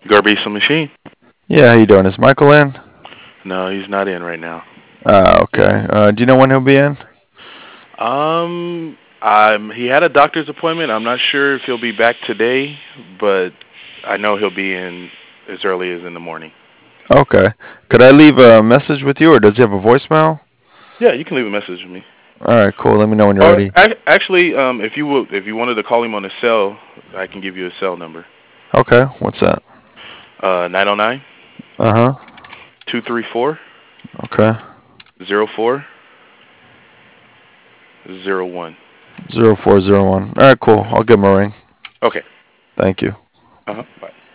Garbisa machine. Yeah, how you doing? Is Michael in? No, he's not in right now. Okay. Do you know when he'll be in? He had a doctor's appointment. I'm not sure if he'll be back today, but I know he'll be in as early as in the morning. Okay. Could I leave a message with you, or does he have a voicemail? Yeah, you can leave a message with me. All right, cool. Let me know when you're Or ready. actually, if you wanted to call him on his cell, I can give you his cell number. Okay. What's that? 909 Uh huh. 234 Okay. 0401. 0401. All right, cool. I'll give him a ring. Okay. Thank you. Uh huh. Bye.